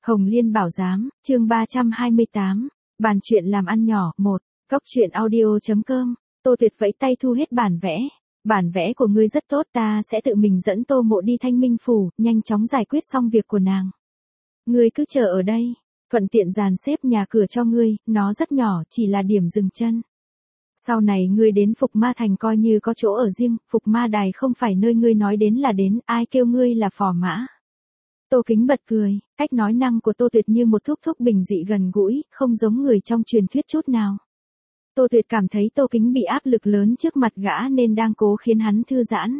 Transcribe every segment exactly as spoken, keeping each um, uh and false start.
Hồng Liên Bảo Giám, chương ba trăm hai mươi tám, bàn chuyện làm ăn nhỏ, một, Cóc truyện audio.com, Tô Tuyệt vẫy tay thu hết bản vẽ. Bản vẽ của ngươi rất tốt, ta sẽ tự mình dẫn Tô Mộ đi Thanh Minh Phủ, nhanh chóng giải quyết xong việc của nàng. Ngươi cứ chờ ở đây, thuận tiện dàn xếp nhà cửa cho ngươi, nó rất nhỏ, chỉ là điểm dừng chân. Sau này ngươi đến Phục Ma Thành coi như có chỗ ở riêng, Phục Ma Đài không phải nơi ngươi nói đến là đến, ai kêu ngươi là phò mã. Tô Kính bật cười, cách nói năng của Tô Tuyệt như một thúc thúc bình dị gần gũi, không giống người trong truyền thuyết chút nào. Tô Tuyệt cảm thấy Tô Kính bị áp lực lớn trước mặt gã nên đang cố khiến hắn thư giãn.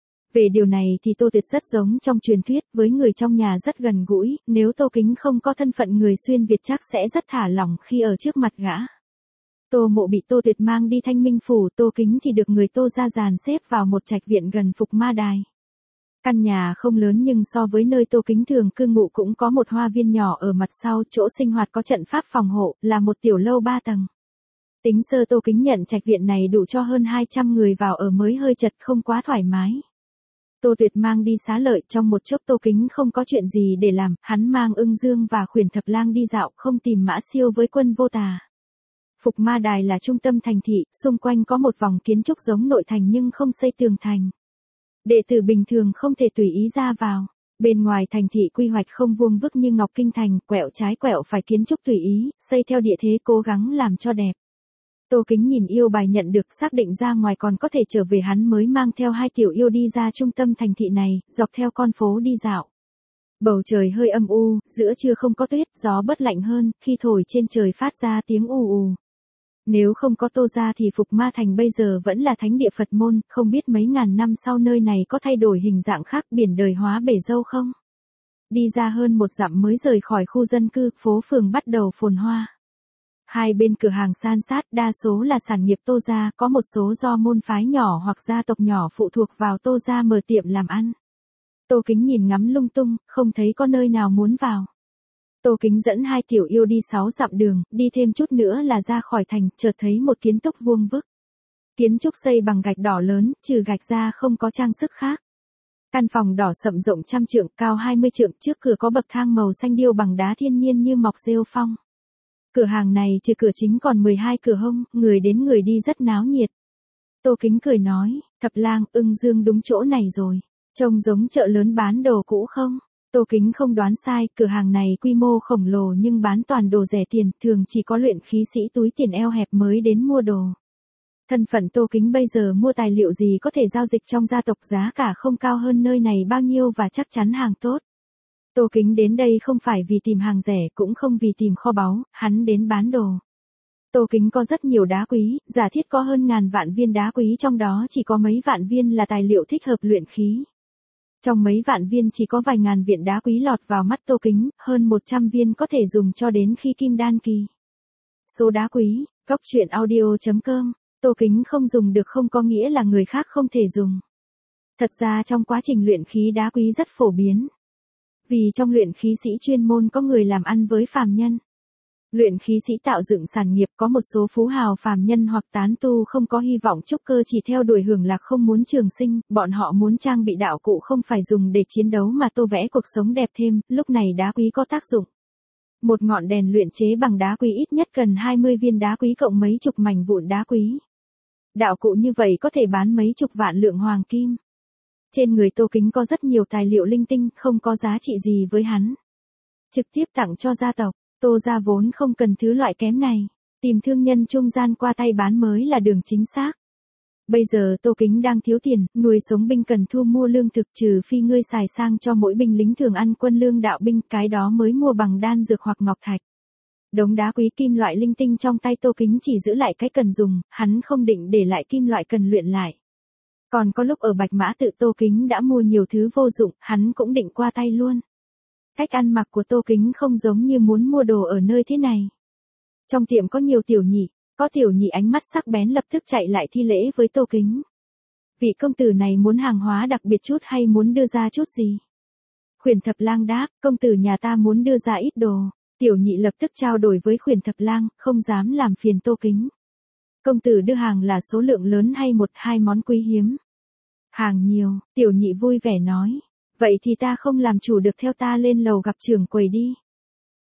Về điều này thì Tô Tuyệt rất giống trong truyền thuyết, với người trong nhà rất gần gũi, nếu Tô Kính không có thân phận người xuyên Việt chắc sẽ rất thả lỏng khi ở trước mặt gã. Tô Mộ bị Tô Tuyệt mang đi Thanh Minh Phủ, Tô Kính thì được người Tô gia dàn xếp vào một trạch viện gần Phục Ma Đài. Căn nhà không lớn nhưng so với nơi Tô Kính thường cư ngụ cũng có một hoa viên nhỏ ở mặt sau, chỗ sinh hoạt có trận pháp phòng hộ, là một tiểu lâu ba tầng. Tính sơ Tô Kính nhận trạch viện này đủ cho hơn hai trăm người vào ở mới hơi chật không quá thoải mái. Tô Tuyệt mang đi xá lợi, trong một chốc Tô Kính không có chuyện gì để làm, hắn mang Ưng Dương và Khuyển Thập Lang đi dạo, không tìm Mã Siêu với Quân Vô Tà. Phục Ma Đài là trung tâm thành thị, xung quanh có một vòng kiến trúc giống nội thành nhưng không xây tường thành. Đệ tử bình thường không thể tùy ý ra vào. Bên ngoài thành thị quy hoạch không vuông vức như Ngọc Kinh Thành, quẹo trái quẹo phải kiến trúc tùy ý, xây theo địa thế cố gắng làm cho đẹp. Tô Kính nhìn yêu bài nhận được, xác định ra ngoài còn có thể trở về, hắn mới mang theo hai tiểu yêu đi ra trung tâm thành thị này, dọc theo con phố đi dạo. Bầu trời hơi âm u, giữa trưa không có tuyết, gió bớt lạnh hơn, khi thổi trên trời phát ra tiếng ù ù. Nếu không có Tô gia thì Phục Ma Thành bây giờ vẫn là thánh địa Phật môn, không biết mấy ngàn năm sau nơi này có thay đổi hình dạng khác, biển đời hóa bể dâu không? Đi ra hơn một dặm mới rời khỏi khu dân cư, phố phường bắt đầu phồn hoa. Hai bên cửa hàng san sát, đa số là sản nghiệp Tô gia, có một số do môn phái nhỏ hoặc gia tộc nhỏ phụ thuộc vào Tô gia mở tiệm làm ăn. Tô Kính nhìn ngắm lung tung, không thấy có nơi nào muốn vào. Tô Kính dẫn hai tiểu yêu đi sáu dặm đường, đi thêm chút nữa là ra khỏi thành, chợt thấy một kiến trúc vuông vức. Kiến trúc xây bằng gạch đỏ lớn, trừ gạch ra không có trang sức khác. Căn phòng đỏ sậm rộng trăm trượng, cao hai mươi trượng, trước cửa có bậc thang màu xanh điêu bằng đá thiên nhiên như mọc rêu phong. Cửa hàng này trừ cửa chính còn mười hai cửa hông, người đến người đi rất náo nhiệt. Tô Kính cười nói, Thập Lang, Ưng Dương đúng chỗ này rồi, trông giống chợ lớn bán đồ cũ không? Tô Kính không đoán sai, cửa hàng này quy mô khổng lồ nhưng bán toàn đồ rẻ tiền, thường chỉ có luyện khí sĩ túi tiền eo hẹp mới đến mua đồ. Thân phận Tô Kính bây giờ mua tài liệu gì có thể giao dịch trong gia tộc, giá cả không cao hơn nơi này bao nhiêu và chắc chắn hàng tốt. Tô Kính đến đây không phải vì tìm hàng rẻ, cũng không vì tìm kho báu, hắn đến bán đồ. Tô Kính có rất nhiều đá quý, giả thiết có hơn ngàn vạn viên đá quý, trong đó chỉ có mấy vạn viên là tài liệu thích hợp luyện khí. Trong mấy vạn viên chỉ có vài ngàn viên đá quý lọt vào mắt Tô Kính, hơn một trăm viên có thể dùng cho đến khi kim đan kỳ. Số đá quý, Cóc truyện audio.com, Tô Kính không dùng được không có nghĩa là người khác không thể dùng. Thật ra trong quá trình luyện khí đá quý rất phổ biến. Vì trong luyện khí sĩ chuyên môn có người làm ăn với phàm nhân. Luyện khí sĩ tạo dựng sản nghiệp, có một số phú hào phàm nhân hoặc tán tu không có hy vọng trúc cơ, chỉ theo đuổi hưởng lạc không muốn trường sinh, bọn họ muốn trang bị đạo cụ không phải dùng để chiến đấu mà tô vẽ cuộc sống đẹp thêm, lúc này đá quý có tác dụng. Một ngọn đèn luyện chế bằng đá quý ít nhất cần hai mươi viên đá quý cộng mấy chục mảnh vụn đá quý. Đạo cụ như vậy có thể bán mấy chục vạn lượng hoàng kim. Trên người Tô Kính có rất nhiều tài liệu linh tinh, không có giá trị gì với hắn. Trực tiếp tặng cho gia tộc. Tô gia vốn không cần thứ loại kém này, tìm thương nhân trung gian qua tay bán mới là đường chính xác. Bây giờ Tô Kính đang thiếu tiền, nuôi sống binh cần thu mua lương thực, trừ phi ngươi xài sang cho mỗi binh lính thường ăn quân lương đạo binh, cái đó mới mua bằng đan dược hoặc ngọc thạch. Đống đá quý kim loại linh tinh trong tay Tô Kính chỉ giữ lại cái cần dùng, hắn không định để lại kim loại cần luyện lại. Còn có lúc ở Bạch Mã Tự Tô Kính đã mua nhiều thứ vô dụng, hắn cũng định qua tay luôn. Cách ăn mặc của Tô Kính không giống như muốn mua đồ ở nơi thế này. Trong tiệm có nhiều tiểu nhị, có tiểu nhị ánh mắt sắc bén lập tức chạy lại thi lễ với Tô Kính. Vị công tử này muốn hàng hóa đặc biệt chút hay muốn đưa ra chút gì? Khuyển Thập Lang đáp, công tử nhà ta muốn đưa ra ít đồ. Tiểu nhị lập tức trao đổi với Khuyển Thập Lang, không dám làm phiền Tô Kính. Công tử đưa hàng là số lượng lớn hay một hai món quý hiếm? Hàng nhiều, tiểu nhị vui vẻ nói. Vậy thì ta không làm chủ được, theo ta lên lầu gặp trưởng quầy đi.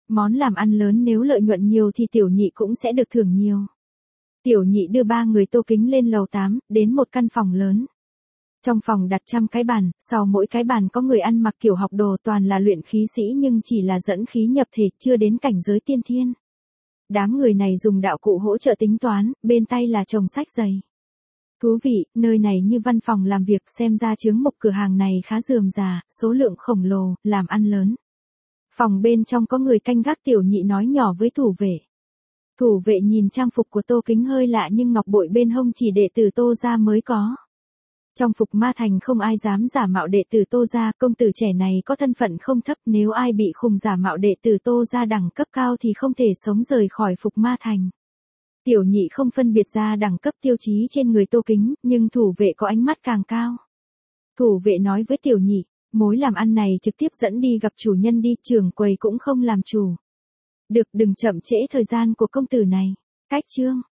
Món làm ăn lớn nếu lợi nhuận nhiều thì tiểu nhị cũng sẽ được thưởng nhiều. Tiểu nhị đưa ba người Tô Kính lên lầu tám, đến một căn phòng lớn. Trong phòng đặt trăm cái bàn, sau mỗi cái bàn có người ăn mặc kiểu học đồ, toàn là luyện khí sĩ nhưng chỉ là dẫn khí nhập thể, chưa đến cảnh giới tiên thiên. Đám người này dùng đạo cụ hỗ trợ tính toán, bên tay là chồng sách giày. Thú vị, nơi này như văn phòng làm việc, xem ra chướng mục cửa hàng này khá rườm rà, số lượng khổng lồ, làm ăn lớn. Phòng bên trong có người canh gác, tiểu nhị nói nhỏ với thủ vệ. Thủ vệ nhìn trang phục của Tô Kính hơi lạ nhưng ngọc bội bên hông chỉ đệ tử Tô gia mới có. Trong phục ma thành không ai dám giả mạo đệ tử Tô gia, công tử trẻ này có thân phận không thấp, nếu ai bị khùng giả mạo đệ tử Tô gia đẳng cấp cao thì không thể sống rời khỏi phục ma thành. Tiểu nhị không phân biệt ra đẳng cấp tiêu chí trên người Tô Kính, nhưng thủ vệ có ánh mắt càng cao. Thủ vệ nói với tiểu nhị, mối làm ăn này trực tiếp dẫn đi gặp chủ nhân đi, trưởng quầy cũng không làm chủ. Được, đừng chậm trễ thời gian của công tử này. Cách chương